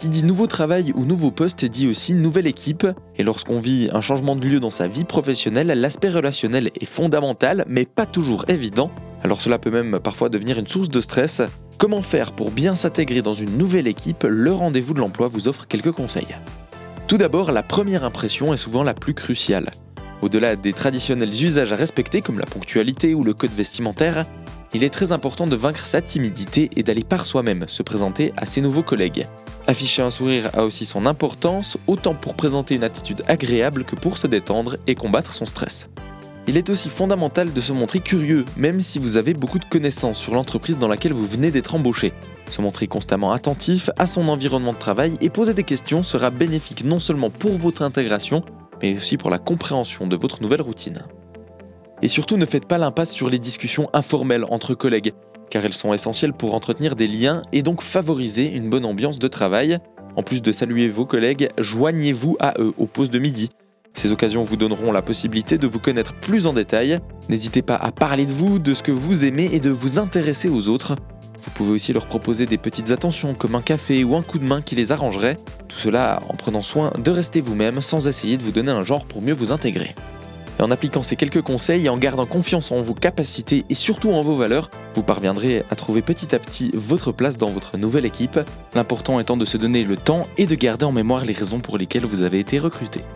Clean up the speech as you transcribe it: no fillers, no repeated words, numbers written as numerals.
Qui dit nouveau travail ou nouveau poste dit aussi nouvelle équipe. Et lorsqu'on vit un changement de lieu dans sa vie professionnelle, l'aspect relationnel est fondamental, mais pas toujours évident. Alors cela peut même parfois devenir une source de stress. Comment faire pour bien s'intégrer dans une nouvelle équipe? Le rendez-vous de l'emploi vous offre quelques conseils. Tout d'abord, la première impression est souvent la plus cruciale. Au-delà des traditionnels usages à respecter comme la ponctualité ou le code vestimentaire, il est très important de vaincre sa timidité et d'aller par soi-même se présenter à ses nouveaux collègues. Afficher un sourire a aussi son importance, autant pour présenter une attitude agréable que pour se détendre et combattre son stress. Il est aussi fondamental de se montrer curieux, même si vous avez beaucoup de connaissances sur l'entreprise dans laquelle vous venez d'être embauché. Se montrer constamment attentif à son environnement de travail et poser des questions sera bénéfique non seulement pour votre intégration, mais aussi pour la compréhension de votre nouvelle routine. Et surtout, ne faites pas l'impasse sur les discussions informelles entre collègues, car elles sont essentielles pour entretenir des liens et donc favoriser une bonne ambiance de travail. En plus de saluer vos collègues, joignez-vous à eux aux pauses de midi. Ces occasions vous donneront la possibilité de vous connaître plus en détail. N'hésitez pas à parler de vous, de ce que vous aimez et de vous intéresser aux autres. Vous pouvez aussi leur proposer des petites attentions comme un café ou un coup de main qui les arrangerait. Tout cela en prenant soin de rester vous-même sans essayer de vous donner un genre pour mieux vous intégrer. Et en appliquant ces quelques conseils et en gardant confiance en vos capacités et surtout en vos valeurs, vous parviendrez à trouver petit à petit votre place dans votre nouvelle équipe. L'important étant de se donner le temps et de garder en mémoire les raisons pour lesquelles vous avez été recruté.